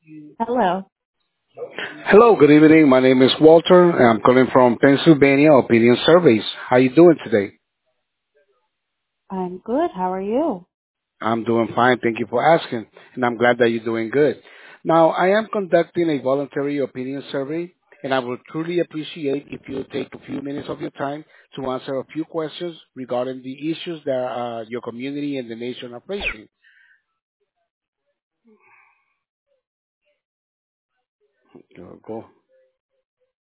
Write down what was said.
Hello. Hello, good evening. My name is Walter, and I'm calling from Pennsylvania Opinion Surveys. How you doing today? I'm good. How are you? I'm doing fine. Thank you for asking, and I'm glad that you're doing good. Now, I am conducting a voluntary opinion survey, and I would truly appreciate if you take a few minutes of your time to answer a few questions regarding the issues that your community and the nation are facing. Go.